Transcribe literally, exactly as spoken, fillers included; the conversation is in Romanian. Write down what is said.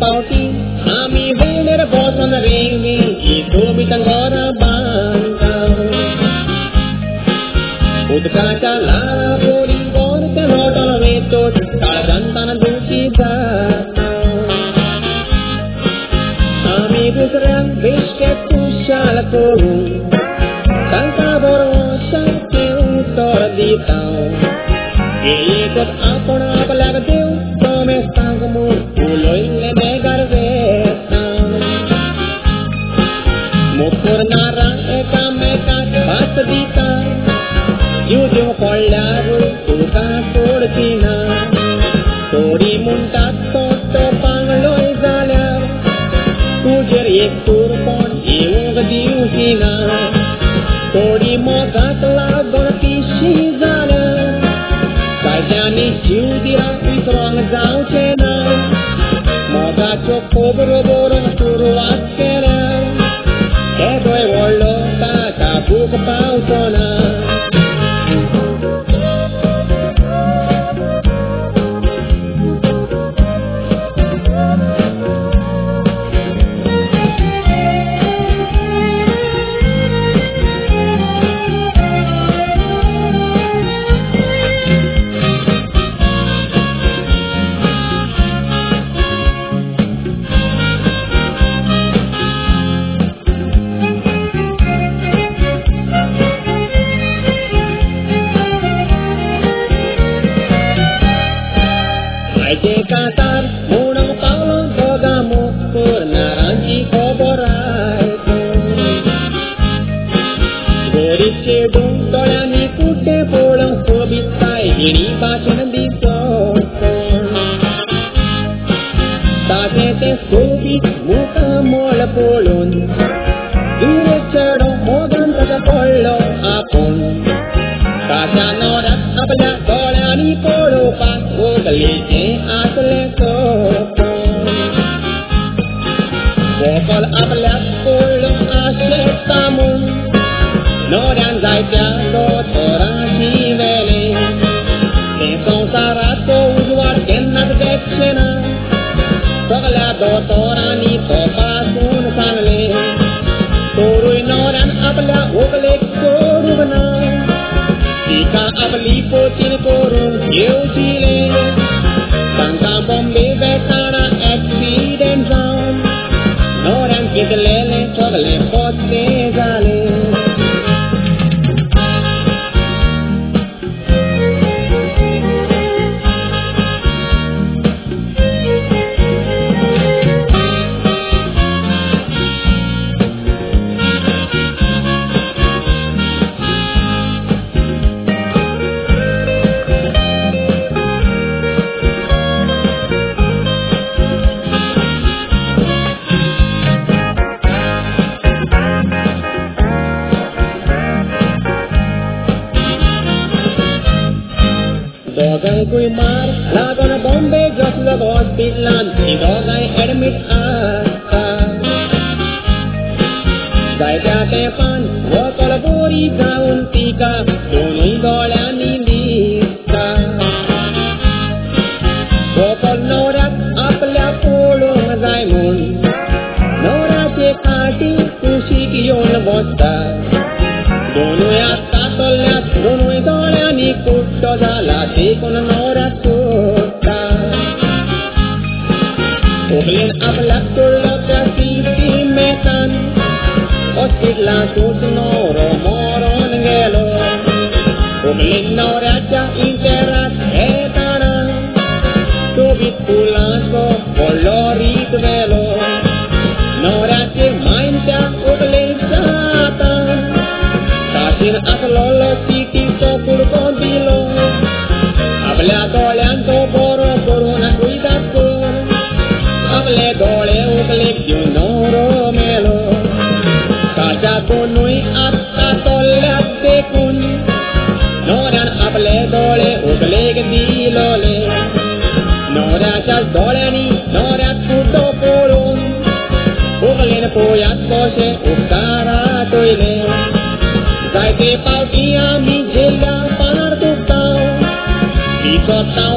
pauti, ami vener bosan revi, itu bitangora bangkau. Udkaca lara poli gor tenotol vetot, kaljantan dusi datau. Ami busran bisket kusal korun, tangka borosa ke utor ditau. Ikut apona apalak deu, tome stangmu, uloi le megar vetau. Mukur nara eka meka bas dita, yujo kollaru tuka tortina. Tori munta toto pangloi zala, tujer ek turpon iung diusina. Tori mokat lagon pisi zala, kajani jiudira itrong zau chena. Moga chokobro borong suruat kera, kedoi wollo kaka buk pautona. Katar munang paulong togamu purnaranji koborai Goris cedung tolani kutte polang sobitai ini pasan dito Tatete sobit muka mola polon Dure cedong mogan taga polo apon Kasanorat apala tolani polo pas ugalite asle sopo Bokol apalak pulong asle tamun Noran zaitya do torasi vele Tesong sarato uzuar kenat dekshena Sogla do torani to pasun sanle Torui noran apala ugalek korubna Ika apali potin korun yeusile Tangka bombe vetana accident zone Noran kitlele chogle pote zale Dogai kui mar, lagon bombe jos lag hospitalan, si dogai admit asta. Dai jate pan, wokol buri daun tika, tunui golani lista. Wokol norak apla pulung zaimun, norak se kati kusi kiyon bosta. Dono asta tolat, dono golani kutto zala. Con nora tutta Oglin ablak tulla kasiti metan Oskidla tut noro moron gelo Oglin nora ja interat etana Tubit pulansko colorit velo Nora che mainta oglin satan Kasir aslolo siti tokur kondilo Able dolean to boro corona cuidado Able dole ugle gyunoro melo Kaja konui atta tolat dekun Noran able dole ugle gdilole Nora chal dolani nora kuto polon Ugle na poyat kose ukara toile Zaite pauti ami jela panar tutao Kota